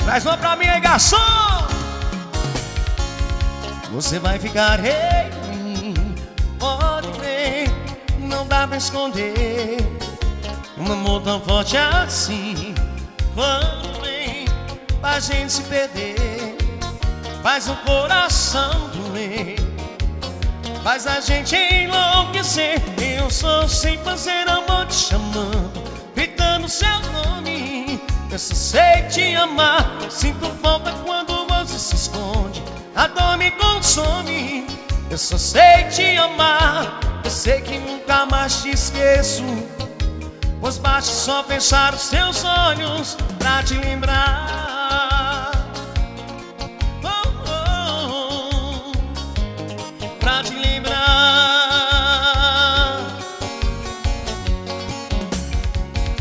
Traz uma pra mim aí, garçom. Você vai ficar em mim, pode crer, não dá pra esconder um amor tão forte assim. Quando vem pra gente se perder, faz o coração doer, faz a gente enlouquecer. Eu sou sem fazer amor te chamando, gritando seu nome. Eu só sei te amar, sinto falta quando você se esconde, a dor me consome. Eu só sei te amar, eu sei que nunca mais te esqueço, pois basta só fechar os teus olhos pra te lembrar.